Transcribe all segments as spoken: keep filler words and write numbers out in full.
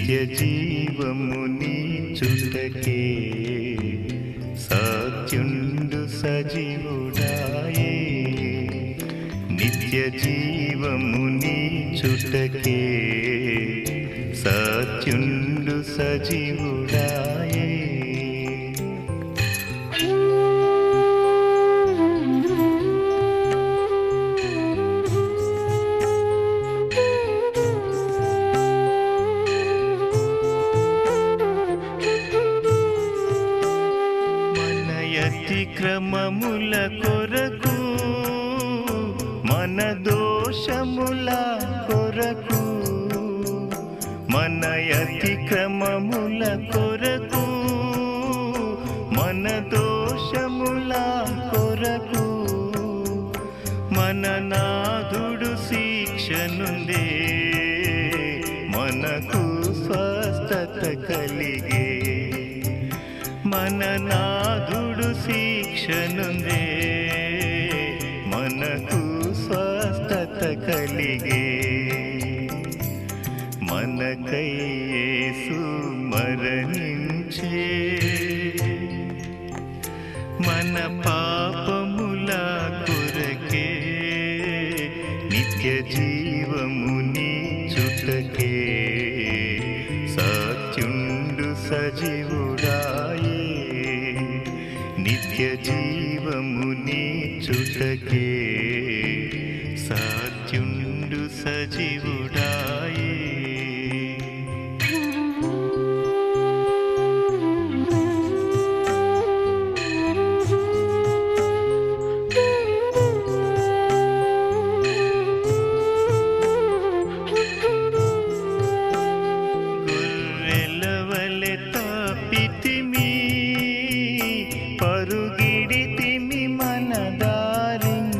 నిత్య జీవముని చుటకే సత్యుండు సజీవుడాయే నిత్య జీవముని చుటకే సత్యుండు సజీవుడాయే అతిక్రమముల కొరకు మన దోషముల కొరకు మన అతిక్రమముల కొరకు మన దోషముల కొరకు మన నాథుడు శిక్షనుందే మనకు స్వస్థత కలిగే మన నాథుడు శిక్షనుందే మనకు స్వస్థత కలిగే మనకై యేసు మరణించే మన పాపముల కొరకే నిత్య జీవముని చుటకే సత్యుండు సజీవుడాయే నిత్య జీవముని చుటకే సత్యుండు సజీవుడాయే గొర్రెలవలె తప్పితిమి పరుగిడితిమి మన దారిన్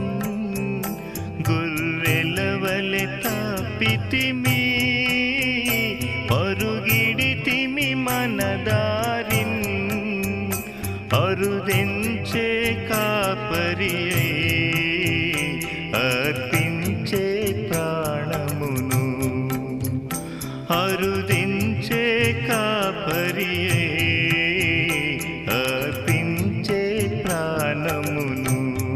గొర్రెలవలె తప్పితిమి పరుగిడితిమి మన దారిన్ అరుదించే కాపరి అర్పించే ప్రాణమును అరుదించే కాపరి అర్పించే ప్రాణమును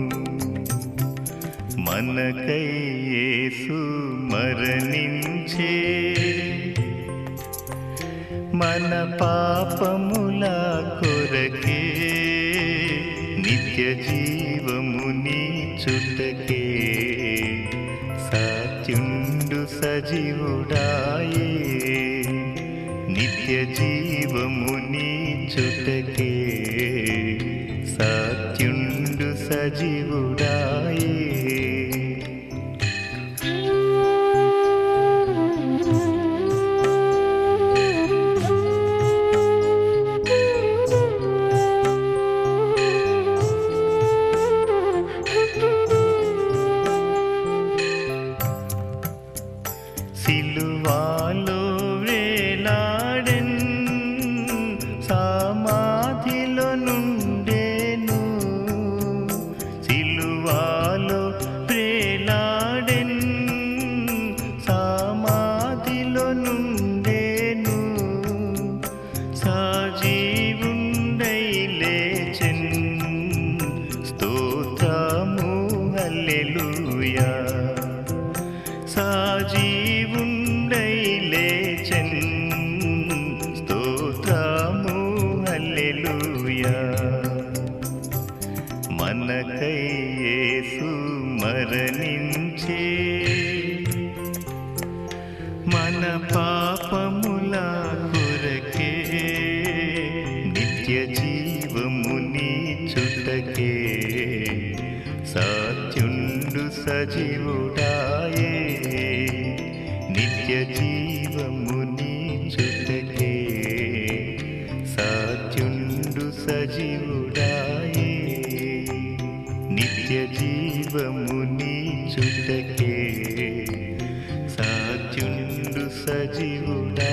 మనకై యేసు మరణించే మన పాపముల కొరకే నిత్య జీవముని చుటకే సత్యుండు సజీవుడాయే నిత్య జీవముని చుటకే సత్యుండు సజీవుడాయే సిలువాలో వేలాడెన్ సమాధిలో నుండేను సిలువాలో వేలాడెన్ సమాధిలో నుండేను సజీవుండై లేచెన్ స్తోత్రము హల్లెలూయా సజీవుండై లేచెన్ స్తోత్రము హల్లెలూయా మనకై యేసు మరణించే మన పాపముల కొరకే నిత్య జీవముని చుటకే సత్యుండు సజీవుడాయే నిత్య జీవముని చుటకే సత్యుండు సజీవుడాయే నిత్య జీవముని చుటకే సత్యుండు సజీవుడా